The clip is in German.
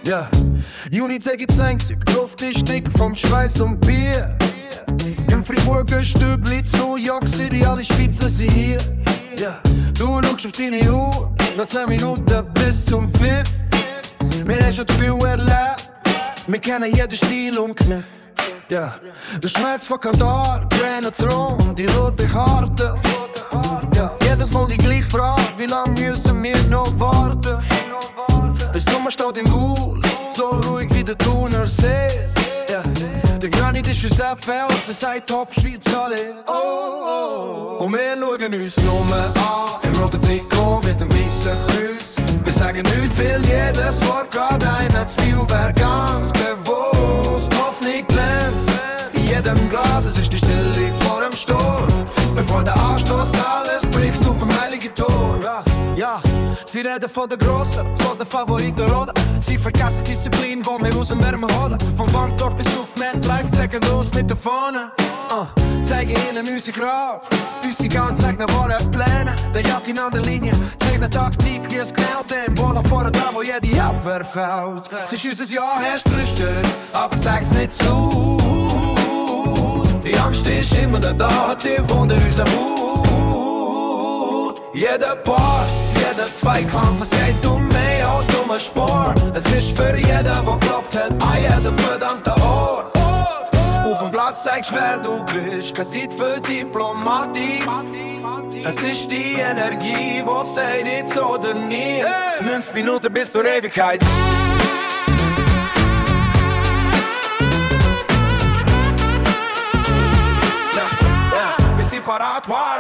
Ja, Juni zeigt einzig, Luft ist dick vom Schweiß und Bier. Im Friburger Stübli zu New York City, alle Schweizer sind hier. Ja, du schaust auf deine Uhr, noch 10 Minuten bis zum Pfiff. Wir haben schon viel erlebt, wir kennen jeden Stil und Kniff. Ja, der Schmerz von Katar, Tränen Thron, die rote Karte. Ja, jedes Mal die gleiche Frage, wie lange müssen wir noch warten? Der Sommer steht im Gul, so ruhig wie der Thuner See. Ja, der Granit ist unser Fels, er sagt Top Schweiz alle. Oh. Und wir schauen uns nur an, im roten Trikot mit dem weißen Kreuz. Wir sagen nicht viel, jedes Wort geht einer zu viel, wer ganz bewusst Hoffnung glänzt. In jedem Glas, es ist die Stille vor dem Sturm, bevor der Anstoß alles bricht auf dem heiligen Tor. Ja, sie reden von der Grossen, von der Favoriten Roden. Sie vergessen Disziplin, wo wir aus dem Wärme holen. Vom Wankdorf bis auf MetLife, zeigen los mit der Fahne. Zeigen ihnen unsere Kraft, unsere ganz eigenen wahren Pläne. Der Jacke an der Linie, zeigen Taktik wie es genau dem Bola vorne da, wo jede Abwehr fällt. Es ist unser Jahr, hast frustriert, aber sag's nicht zu. Die Angst ist immer da, tief unter unserer Haut. Jeder Pass, jeder Zweikampf, es geht um mehr als dummer Sport. Es ist für jeden, der glaubt hat, an jedem verdammten Ort. Auf dem Platz zeigst, wer du bist, keine Zeit für Diplomatik. Es ist die Energie, die sagt jetzt oder nie. 90 Minuten bis zur Ewigkeit. Wir sind parat, war.